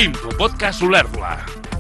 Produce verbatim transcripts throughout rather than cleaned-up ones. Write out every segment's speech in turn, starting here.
Infopodcast Olèrdola.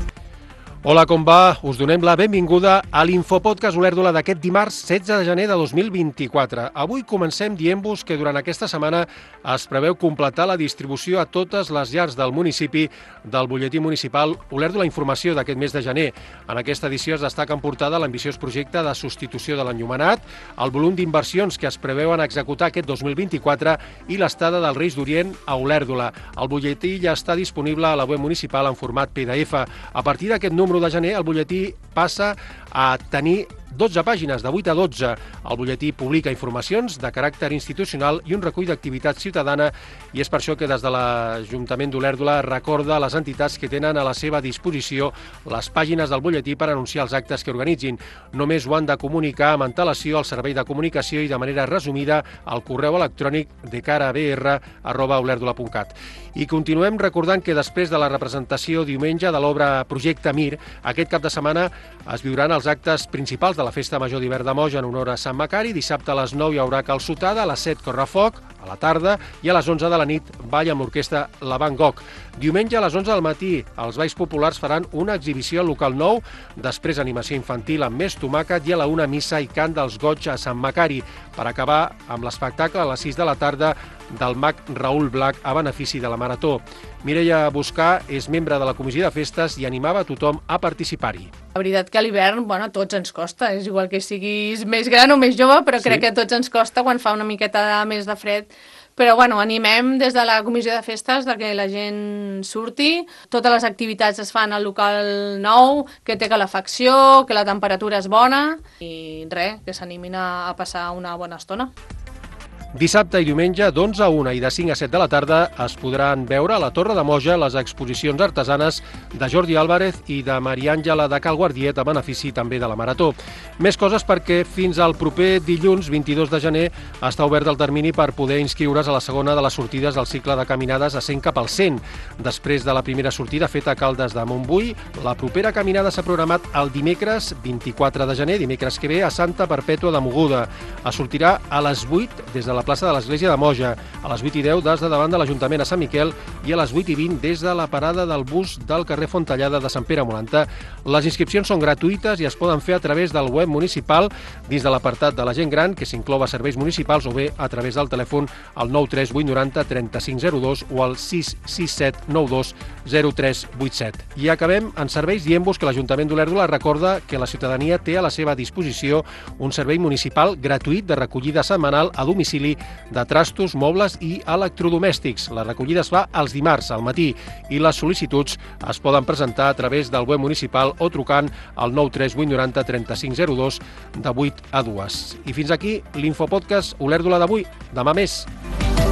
Hola, com va? Us donem la benvinguda a l'Infopodcast Olèrdola d'aquest dimarts setze de gener de dos mil vint-i-quatre. Avui comencem dient-vos que durant aquesta setmana es preveu completar la distribució a totes les llars del municipi del butlletí municipal Olèrdola Informació d'aquest mes de gener. En aquesta edició es destaca en portada l'ambiciós projecte de substitució de l'enllumenat, el volum d'inversions que es preveuen executar aquest dos mil vint-i-quatre i l'estada dels Reis d'Orient a Olèrdola. El butlletí ja està disponible a la web municipal en format P D F. A partir d'aquest número de gener, el butlletí passa a tenir dotze pàgines, de vuit a dotze. El butlletí publica informacions de caràcter institucional i un recull d'activitat ciutadana, i és per això que des de l'Ajuntament d'Olèrdola recorda a les entitats que tenen a la seva disposició les pàgines del butlletí per anunciar els actes que organitzin. Només ho han de comunicar amb antelació al servei de comunicació i de manera resumida al correu electrònic de cara b r arroba olèrdola punt cat. I continuem recordant que després de la representació diumenge de l'obra Projecte Mir, aquest cap de setmana es viuran els actes principals de la Festa Major d'Hivern de Moja en honor a Sant Macari. Dissabte a les nou hi haurà calçotada, a les set correfoc, a la tarda, i a les onze de la nit ball amb l'orquestra La Van Gogh. Diumenge a les onze del matí els balls populars faran una exhibició al local nou, després animació infantil amb més tomàquet i a la una missa i cant dels goig a Sant Macari, per acabar amb l'espectacle a les sis de la tarda del mag Raül Blac a benefici de la Marató. Mireia Buscà és membre de la Comissió de Festes i animava a tothom a participar-hi. La veritat que a l'hivern, bueno, a tots ens costa, és igual que siguis més gran o més jove, però sí, crec que a tots ens costa quan fa una miqueta més de fred. Però bueno, animem des de la Comissió de Festes de que la gent surti. Totes les activitats es fan al local nou, que té calefacció, que la temperatura és bona i res, que s'animin a passar una bona estona. Dissabte i diumenge d'onze a una i de cinc a set de la tarda es podran veure a la Torre de Moja les exposicions artesanes de Jordi Álvarez i de Maria Àngela de Cal Guardiet a benefici també de la Marató. Més coses perquè fins al proper dilluns vint-i-dos de gener està obert el termini per poder inscriure's a la segona de les sortides del cicle de caminades a cent cap al cent. Després de la primera sortida feta a Caldes de Montbui, la propera caminada s'ha programat el dimecres vint-i-quatre de gener, dimecres que ve, a Santa Perpètua de Mogoda. Es sortirà a les vuit des de la plaça de l'Església de Moja, a les vuit i deu des de davant de l'Ajuntament a Sant Miquel i a les vuit i vint des de la parada del bus del carrer Fontellada de Sant Pere Molanta. Les inscripcions són gratuïtes i es poden fer a través del web municipal dins de l'apartat de la gent gran, que s'inclou a serveis municipals, o bé a través del telèfon al nou tres vuit nou zero tres cinc zero dos o al sis sis set nou dos zero tres vuit set. I acabem en serveis dient-vos que l'Ajuntament d'Olèrdola recorda que la ciutadania té a la seva disposició un servei municipal gratuït de recollida setmanal a domicili de trastos, mobles i electrodomèstics. La recollida es fa els dimarts al matí i les sol·licituds es poden presentar a través del web municipal o trucant al nou tres vuit nou zero tres cinc zero dos de vuit a dues. I fins aquí l'Infopodcast Olèrdola d'avui. Demà més.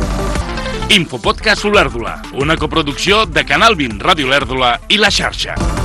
Infopodcast Olèrdola, una coproducció de Canal vint Ràdio Olèrdola i La Xarxa.